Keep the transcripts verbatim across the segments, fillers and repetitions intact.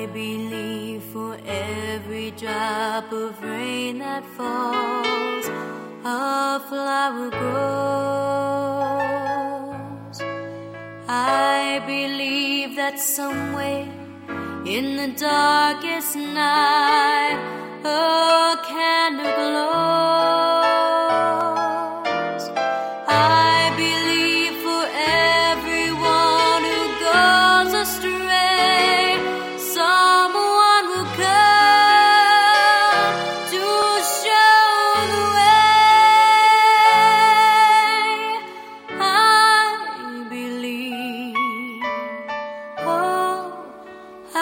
believe for every drop of rain that falls, a flower grows. I believe that somewhere in the darkest night a candle glows. I believe for everyone who goes astray, someone will come to show the way. I believe, oh, I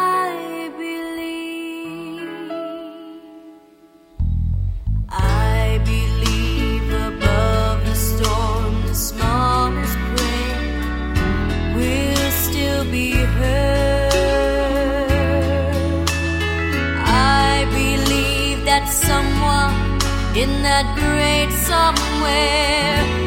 believe. I believe above the storm, the smallest prayer will still be heard. I believe that someone in that great somewhere